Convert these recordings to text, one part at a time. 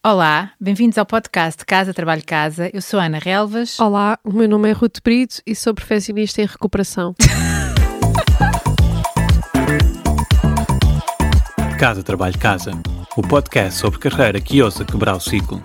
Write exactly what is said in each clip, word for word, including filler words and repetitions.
Olá, bem-vindos ao podcast Casa, Trabalho, Casa. Eu sou a Ana Relvas. Olá, o meu nome é Ruth Brito e sou perfeccionista em recuperação. Casa, Trabalho, Casa. O podcast sobre carreira que ousa quebrar o ciclo.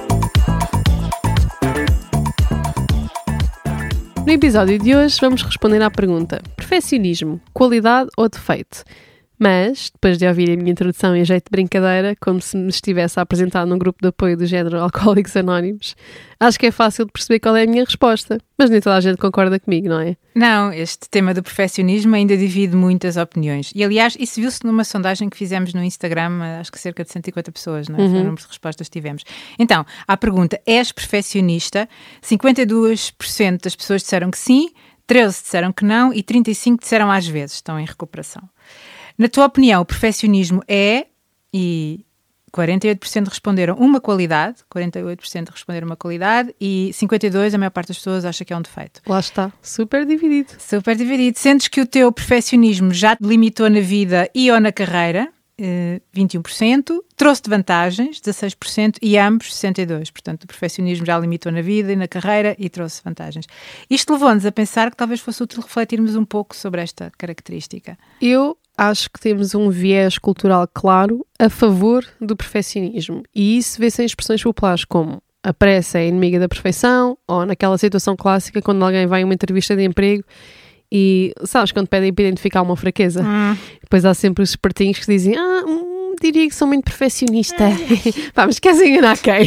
No episódio de hoje vamos responder à pergunta: perfeccionismo, qualidade ou defeito? Mas, depois de ouvir a minha introdução em jeito de brincadeira, como se me estivesse a apresentar num grupo de apoio do género Alcoólicos Anónimos, acho que é fácil de perceber qual é a minha resposta. Mas nem toda a gente concorda comigo, não é? Não, este tema do perfeccionismo ainda divide muitas opiniões. E, aliás, isso viu-se numa sondagem que fizemos no Instagram, acho que cerca de cento e cinquenta pessoas, não é? Foi Uhum. o número de respostas que tivemos. Então, à pergunta, és perfeccionista? cinquenta e dois por cento das pessoas disseram que sim, treze por cento disseram que não e trinta e cinco por cento disseram às vezes, estão em recuperação. Na tua opinião, o perfeccionismo é, e quarenta e oito por cento responderam uma qualidade, quarenta e oito por cento responderam uma qualidade e cinquenta e dois por cento, a maior parte das pessoas acha que é um defeito. Lá está, super dividido. Super dividido. Sentes que o teu perfeccionismo já te limitou na vida e ou na carreira, eh, vinte e um por cento, trouxe-te vantagens, dezasseis por cento, e ambos, sessenta e dois por cento. Portanto, o perfeccionismo já limitou na vida e na carreira e trouxe vantagens. Isto levou-nos a pensar que talvez fosse útil refletirmos um pouco sobre esta característica. Eu acho que temos um viés cultural claro a favor do perfeccionismo. E isso vê-se em expressões populares como a pressa é inimiga da perfeição, ou naquela situação clássica quando alguém vai a uma entrevista de emprego e, sabes, quando pedem para identificar uma fraqueza. Hum. Depois há sempre os espertinhos que dizem: ah, hum, diria que sou muito perfeccionista. Pá, mas queres enganar quem?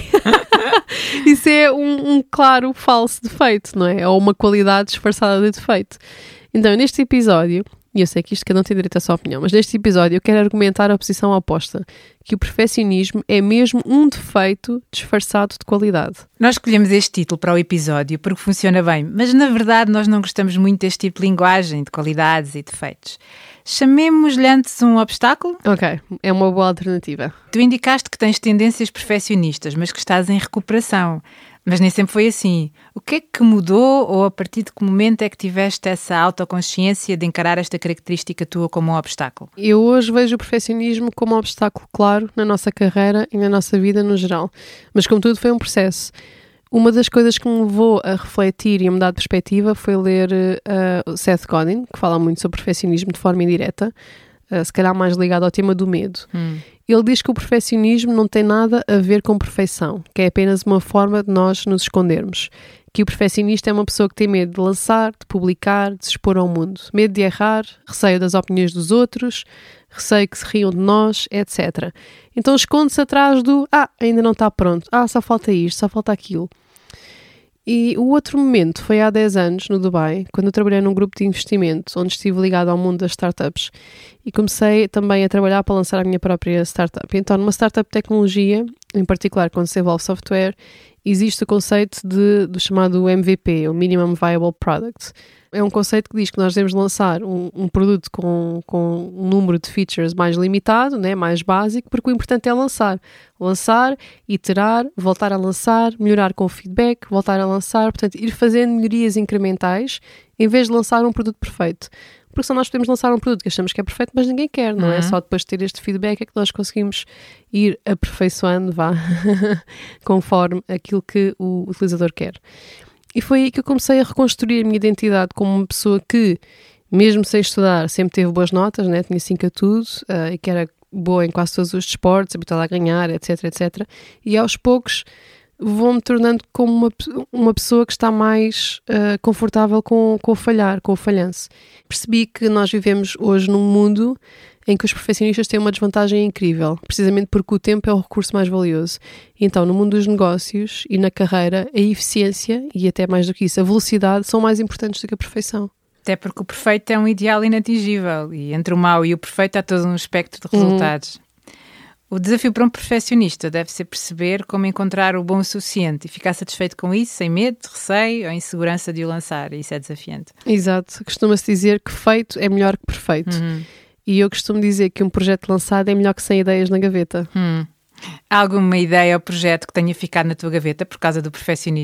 Isso é um, um claro falso defeito, não é? Ou uma qualidade disfarçada de defeito. Então, neste episódio, e eu sei que isto cada um tem direito à sua opinião, mas neste episódio eu quero argumentar a posição oposta, que o perfeccionismo é mesmo um defeito disfarçado de qualidade. Nós escolhemos este título para o episódio porque funciona bem, mas na verdade nós não gostamos muito deste tipo de linguagem, de qualidades e defeitos. Chamemos-lhe antes um obstáculo? Ok, é uma boa alternativa. Tu indicaste que tens tendências perfeccionistas, mas que estás em recuperação. Mas nem sempre foi assim. O que é que mudou ou a partir de que momento é que tiveste essa autoconsciência de encarar esta característica tua como um obstáculo? Eu hoje vejo o perfeccionismo como um obstáculo claro na nossa carreira e na nossa vida no geral. Mas como tudo foi um processo. Uma das coisas que me levou a refletir e a mudar de perspectiva foi ler uh, o Seth Godin, que fala muito sobre perfeccionismo de forma indireta, uh, se calhar mais ligado ao tema do medo. Hum. Ele diz que o perfeccionismo não tem nada a ver com perfeição, que é apenas uma forma de nós nos escondermos. Que o perfeccionista é uma pessoa que tem medo de lançar, de publicar, de se expor ao mundo. Medo de errar, receio das opiniões dos outros, receio que se riam de nós, etcétera. Então esconde-se atrás do ah, ainda não está pronto, ah, só falta isto, só falta aquilo. E o outro momento foi há dez anos, no Dubai, quando eu trabalhei num grupo de investimento, onde estive ligado ao mundo das startups e comecei também a trabalhar para lançar a minha própria startup. Então, numa startup de tecnologia, em particular quando se envolve software, existe o conceito de, do chamado M V P, o Minimum Viable Product. É um conceito que diz que nós devemos lançar um, um produto com, com um número de features mais limitado, né, mais básico, porque o importante é lançar. Lançar, iterar, voltar a lançar, melhorar com o feedback, voltar a lançar, portanto, ir fazendo melhorias incrementais em vez de lançar um produto perfeito. Porque só nós podemos lançar um produto que achamos que é perfeito, mas ninguém quer, não é? Uhum. Só depois de ter este feedback é que nós conseguimos ir aperfeiçoando, vá, conforme aquilo que o utilizador quer. E foi aí que eu comecei a reconstruir a minha identidade como uma pessoa que, mesmo sem estudar, sempre teve boas notas, né? Tinha cinco a tudo, uh, e que era boa em quase todos os desportos, habituada a ganhar, etc, etcétera. E aos poucos vou-me tornando como uma, uma pessoa que está mais uh, confortável com, com o falhar, com o falhanço. Percebi que nós vivemos hoje num mundo em que os perfeccionistas têm uma desvantagem incrível, precisamente porque o tempo é o recurso mais valioso. Então, no mundo dos negócios e na carreira, a eficiência e até mais do que isso, a velocidade são mais importantes do que a perfeição. Até porque o perfeito é um ideal inatingível e entre o mau e o perfeito há todo um espectro de resultados. Uhum. O desafio para um perfeccionista deve ser perceber como encontrar o bom o suficiente e ficar satisfeito com isso, sem medo, receio ou insegurança de o lançar. Isso é desafiante. Exato. Costuma-se dizer que feito é melhor que perfeito. Uhum. E eu costumo dizer que um projeto lançado é melhor que cem ideias na gaveta. Hum. Há alguma ideia ou projeto que tenha ficado na tua gaveta por causa do perfeccionismo?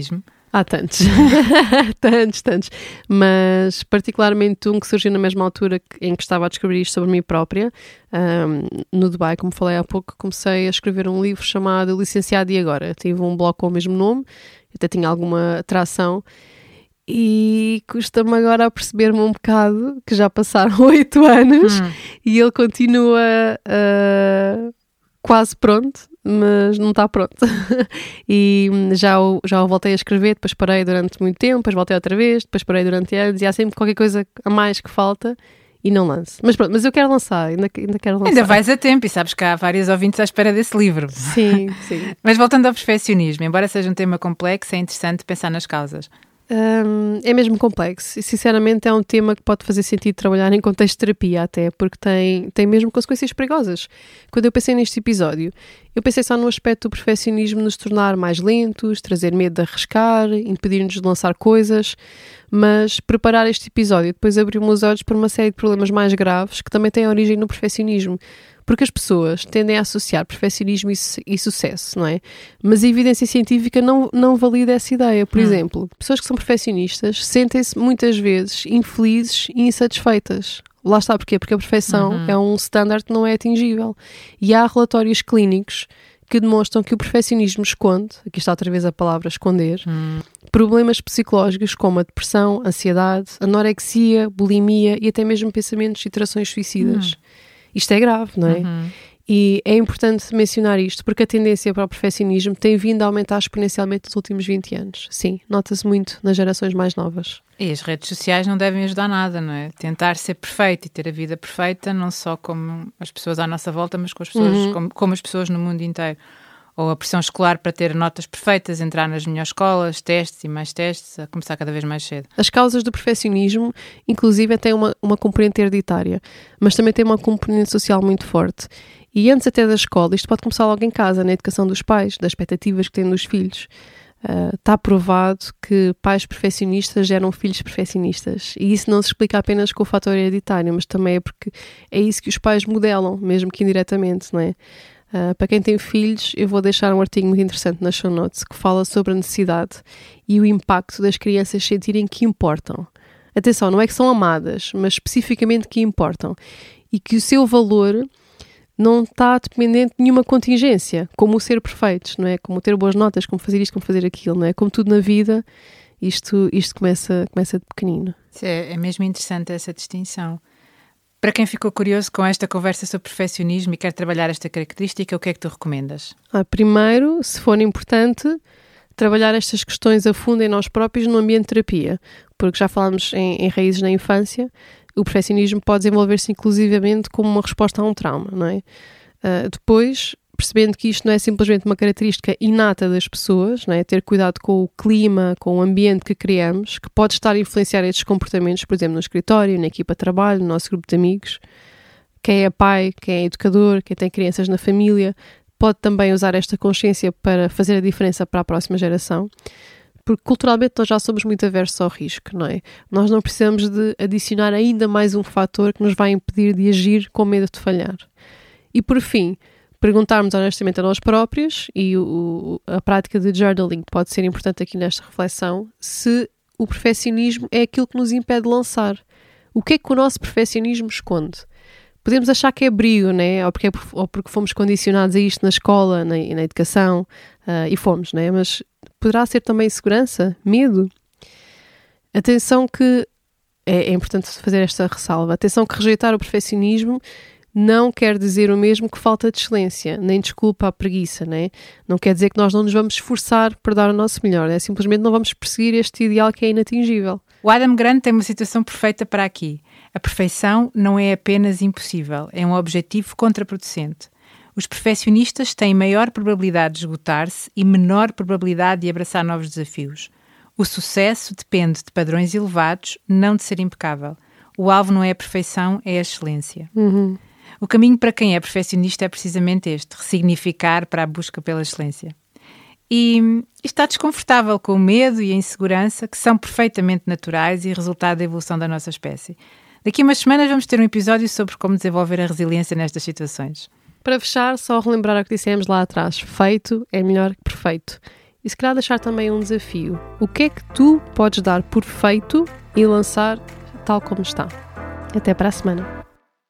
Há tantos, tantos, tantos, mas particularmente um que surgiu na mesma altura em que estava a descobrir isto sobre mim própria, um, no Dubai, como falei há pouco, comecei a escrever um livro chamado Licenciado e Agora. Tive um blog com o mesmo nome, até tinha alguma atração, e custa-me agora a perceber-me um bocado que já passaram oito anos hum. e ele continua uh, quase pronto, mas não está pronto. E já o, já o voltei a escrever, depois parei durante muito tempo, depois voltei outra vez, depois parei durante anos, e há sempre qualquer coisa a mais que falta e não lanço. Mas pronto, mas eu quero lançar, ainda, ainda quero lançar. Ainda vais a tempo, e sabes que há vários ouvintes à espera desse livro. Sim, sim. Mas voltando ao perfeccionismo, embora seja um tema complexo, é interessante pensar nas causas. Um, é mesmo complexo e sinceramente é um tema que pode fazer sentido trabalhar em contexto de terapia até, porque tem, tem mesmo consequências perigosas. Quando eu pensei neste episódio, eu pensei só no aspecto do perfeccionismo nos tornar mais lentos, trazer medo de arriscar, impedir-nos de lançar coisas, mas preparar este episódio depois abriu-me os olhos para uma série de problemas mais graves que também têm origem no perfeccionismo. Porque as pessoas tendem a associar perfeccionismo e, e sucesso, não é? Mas a evidência científica não, não valida essa ideia. Por hum. exemplo, pessoas que são perfeccionistas sentem-se muitas vezes infelizes e insatisfeitas. Lá está, porquê? Porque a perfeição uhum. é um standard que não é atingível. E há relatórios clínicos que demonstram que o perfeccionismo esconde, aqui está outra vez a palavra esconder, hum. problemas psicológicos como a depressão, ansiedade, anorexia, bulimia e até mesmo pensamentos e trações suicidas. Hum. Isto é grave, não é? Uhum. E é importante mencionar isto porque a tendência para o perfeccionismo tem vindo a aumentar exponencialmente nos últimos vinte anos. Sim, nota-se muito nas gerações mais novas. E as redes sociais não devem ajudar nada, não é? Tentar ser perfeito e ter a vida perfeita, não só como as pessoas à nossa volta, mas com as pessoas, uhum. como, como as pessoas no mundo inteiro. Ou a pressão escolar para ter notas perfeitas, entrar nas melhores escolas, testes e mais testes, a começar cada vez mais cedo. As causas do perfeccionismo, inclusive, têm uma, uma componente hereditária, mas também tem uma componente social muito forte. E antes até da escola, isto pode começar logo em casa, na educação dos pais, das expectativas que têm dos filhos. Uh, está provado que pais perfeccionistas geram filhos perfeccionistas. E isso não se explica apenas com o fator hereditário, mas também é porque é isso que os pais modelam, mesmo que indiretamente, não é? Uh, para quem tem filhos, eu vou deixar um artigo muito interessante nas show notes que fala sobre a necessidade e o impacto das crianças sentirem que importam. Atenção, não é que são amadas, mas especificamente que importam. E que o seu valor não está dependente de nenhuma contingência, como o ser perfeitos, não é? Como ter boas notas, como fazer isto, como fazer aquilo, não é? Como tudo na vida, isto, isto começa, começa de pequenino. É, é mesmo interessante essa distinção. Para quem ficou curioso com esta conversa sobre perfeccionismo e quer trabalhar esta característica, o que é que tu recomendas? Ah, primeiro, se for importante, trabalhar estas questões a fundo em nós próprios no ambiente de terapia, porque já falámos em, em raízes na infância, o perfeccionismo pode desenvolver-se inclusivamente como uma resposta a um trauma, não é? Uh, depois, percebendo que isto não é simplesmente uma característica inata das pessoas, não é? Ter cuidado com o clima, com o ambiente que criamos, que pode estar a influenciar estes comportamentos, por exemplo, no escritório, na equipa de trabalho, no nosso grupo de amigos. Quem é pai, quem é educador, quem tem crianças na família, pode também usar esta consciência para fazer a diferença para a próxima geração. Porque culturalmente nós já somos muito aversos ao risco, não é? Nós não precisamos de adicionar ainda mais um fator que nos vai impedir de agir com medo de falhar. E por fim, perguntarmos honestamente a nós próprios, e o, a prática de journaling pode ser importante aqui nesta reflexão, se o perfeccionismo é aquilo que nos impede de lançar. O que é que o nosso perfeccionismo esconde? Podemos achar que é brio, né? Ou porque, é, ou porque fomos condicionados a isto na escola, na, na educação, uh, e fomos, né? Mas poderá ser também insegurança, medo? Atenção que, é, é importante fazer esta ressalva, atenção que rejeitar o perfeccionismo não quer dizer o mesmo que falta de excelência, nem desculpa à preguiça, né? Não quer dizer que nós não nos vamos esforçar para dar o nosso melhor, é simplesmente não vamos perseguir este ideal que é inatingível. O Adam Grant tem uma situação perfeita para aqui. A perfeição não é apenas impossível, é um objetivo contraproducente. Os perfeccionistas têm maior probabilidade de esgotar-se e menor probabilidade de abraçar novos desafios. O sucesso depende de padrões elevados, não de ser impecável. O alvo não é a perfeição, é a excelência. Uhum. O caminho para quem é perfeccionista é precisamente este, ressignificar para a busca pela excelência. E está desconfortável com o medo e a insegurança, que são perfeitamente naturais e resultado da evolução da nossa espécie. Daqui a umas semanas vamos ter um episódio sobre como desenvolver a resiliência nestas situações. Para fechar, só relembrar o que dissemos lá atrás. Feito é melhor que perfeito. E se calhar deixar também um desafio. O que é que tu podes dar por feito e lançar tal como está? Até para a semana.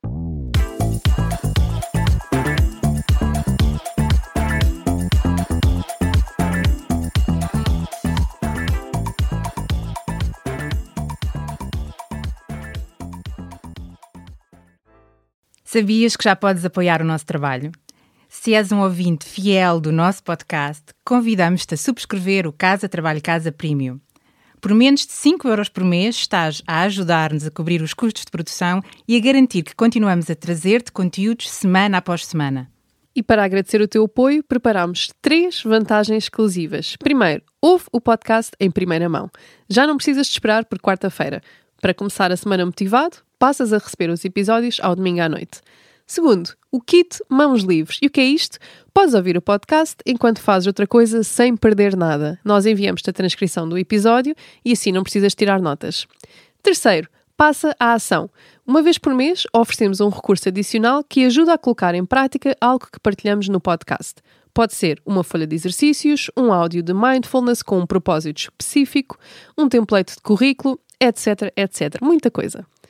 Sabias que já podes apoiar o nosso trabalho? Se és um ouvinte fiel do nosso podcast, convidamos-te a subscrever o Casa Trabalho Casa Premium. Por menos de cinco euros por mês estás a ajudar-nos a cobrir os custos de produção e a garantir que continuamos a trazer-te conteúdos semana após semana. E para agradecer o teu apoio, preparámos três vantagens exclusivas. Primeiro, ouve o podcast em primeira mão. Já não precisas de esperar por quarta-feira. Para começar a semana motivado, passas a receber os episódios ao domingo à noite. Segundo, o kit Mãos Livres. E o que é isto? Podes ouvir o podcast enquanto fazes outra coisa sem perder nada. Nós enviamos-te a transcrição do episódio e assim não precisas tirar notas. Terceiro, passa à ação. Uma vez por mês oferecemos um recurso adicional que ajuda a colocar em prática algo que partilhamos no podcast. Pode ser uma folha de exercícios, um áudio de mindfulness com um propósito específico, um template de currículo, etc, etcétera. Muita coisa.